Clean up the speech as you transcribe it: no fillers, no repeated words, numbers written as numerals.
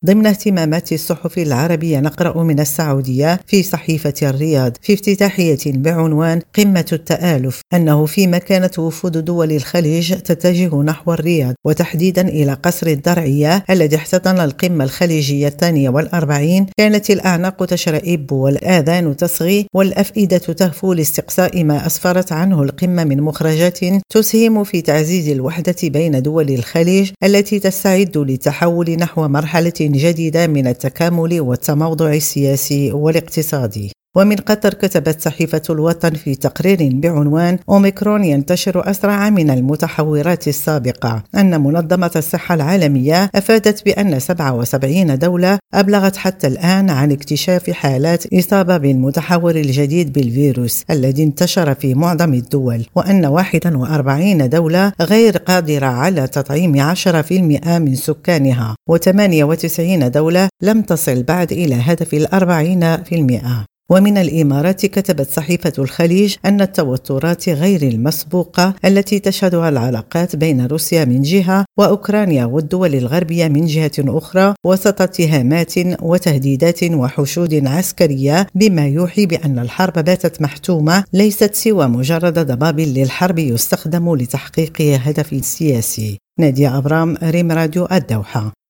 ضمن اهتمامات الصحف العربية نقرأ من السعودية في صحيفة الرياض في افتتاحية بعنوان قمة التآلف أنه فيما كانت وفود دول الخليج تتجه نحو الرياض وتحديدا إلى قصر الدرعية الذي احتضن القمة الخليجية 42، كانت الأعناق تشرئب والآذان تصغي والأفئدة تهفو لاستقصاء ما أسفرت عنه القمة من مخرجات تسهم في تعزيز الوحدة بين دول الخليج التي تستعد للتحول نحو مرحلة جديدة من التكامل والتموضع السياسي والاقتصادي. ومن قطر كتبت صحيفة الوطن في تقرير بعنوان أوميكرون ينتشر أسرع من المتحورات السابقة أن منظمة الصحة العالمية أفادت بأن 77 دولة أبلغت حتى الآن عن اكتشاف حالات إصابة بالمتحور الجديد بالفيروس الذي انتشر في معظم الدول، وأن 41 دولة غير قادرة على تطعيم 10% من سكانها، و98 دولة لم تصل بعد إلى هدف 40%. ومن الإمارات كتبت صحيفة الخليج أن التوترات غير المسبوقة التي تشهدها العلاقات بين روسيا من جهة وأوكرانيا والدول الغربية من جهة أخرى وسط اتهامات وتهديدات وحشود عسكرية، بما يوحي بأن الحرب باتت محتومة ليست سوى مجرد ضباب للحرب يستخدم لتحقيق هدف سياسي. نادية أبرام، ريم راديو الدوحة.